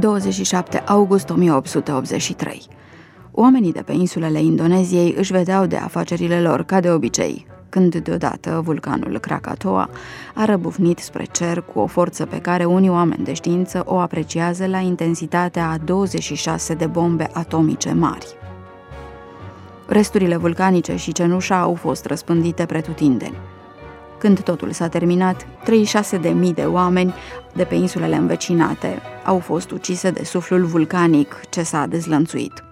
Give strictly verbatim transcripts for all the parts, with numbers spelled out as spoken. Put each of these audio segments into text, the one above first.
douăzeci și șapte august o mie opt sute optzeci și trei. Oamenii de pe insulele Indoneziei își vedeau de afacerile lor ca de obicei, când deodată vulcanul Krakatoa a răbufnit spre cer cu o forță pe care unii oameni de știință o apreciază la intensitatea a douăzeci și șase de bombe atomice mari. Resturile vulcanice și cenușa au fost răspândite pretutindeni. Când totul s-a terminat, treizeci și șase de mii de oameni de pe insulele învecinate au fost ucise de suflul vulcanic ce s-a dezlănțuit.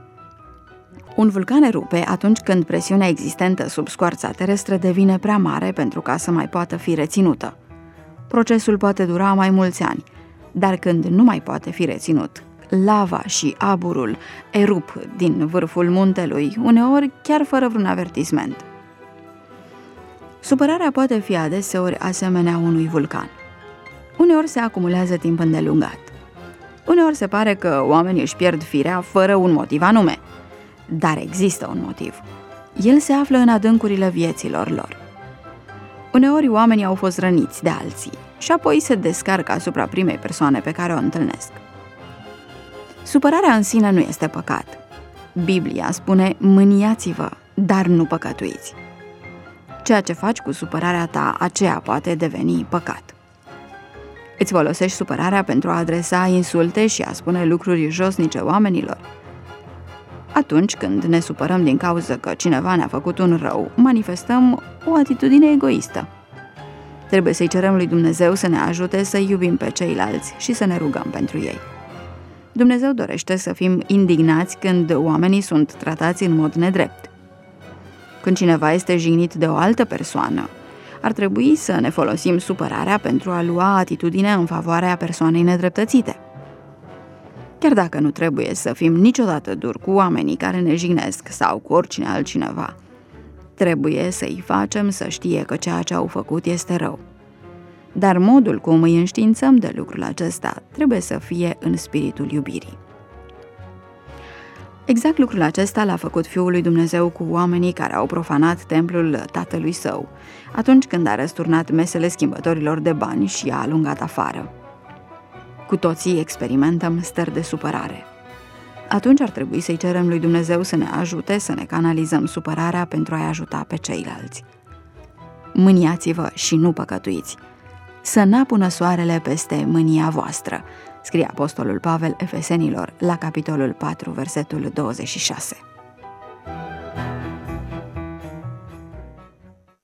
Un vulcan erupe atunci când presiunea existentă sub scoarța terestră devine prea mare pentru ca să mai poată fi reținută. Procesul poate dura mai mulți ani, dar când nu mai poate fi reținut, lava și aburul erup din vârful muntelui, uneori chiar fără vreun avertisment. Supărarea poate fi adeseori asemenea unui vulcan. Uneori se acumulează timp îndelungat. Uneori se pare că oamenii își pierd firea fără un motiv anume. Dar există un motiv. El se află în adâncurile vieților lor. Uneori oamenii au fost răniți de alții și apoi se descarcă asupra primei persoane pe care o întâlnesc. Supărarea în sine nu este păcat. Biblia spune: mâniați-vă, dar nu păcătuiți. Ceea ce faci cu supărarea ta, aceea poate deveni păcat. Îți folosești supărarea pentru a adresa insulte și a spune lucruri josnice oamenilor? Atunci când ne supărăm din cauza că cineva ne-a făcut un rău, manifestăm o atitudine egoistă. Trebuie să-i cerem lui Dumnezeu să ne ajute să iubim pe ceilalți și să ne rugăm pentru ei. Dumnezeu dorește să fim indignați când oamenii sunt tratați în mod nedrept. Când cineva este jignit de o altă persoană, ar trebui să ne folosim supărarea pentru a lua atitudine în favoarea persoanei nedreptățite. Chiar dacă nu trebuie să fim niciodată duri cu oamenii care ne jignesc sau cu oricine altcineva, trebuie să-i facem să știe că ceea ce au făcut este rău. Dar modul cum îi înștiințăm de lucrul acesta trebuie să fie în spiritul iubirii. Exact lucrul acesta l-a făcut Fiul lui Dumnezeu cu oamenii care au profanat templul tatălui său, atunci când a răsturnat mesele schimbătorilor de bani și i-a alungat afară. Cu toții experimentăm stări de supărare. Atunci ar trebui să-i cerem lui Dumnezeu să ne ajute să ne canalizăm supărarea pentru a-i ajuta pe ceilalți. Mâniați-vă și nu păcătuiți. Să n-apună soarele peste mânia voastră, scrie apostolul Pavel Efesenilor la capitolul patru, versetul douăzeci și șase.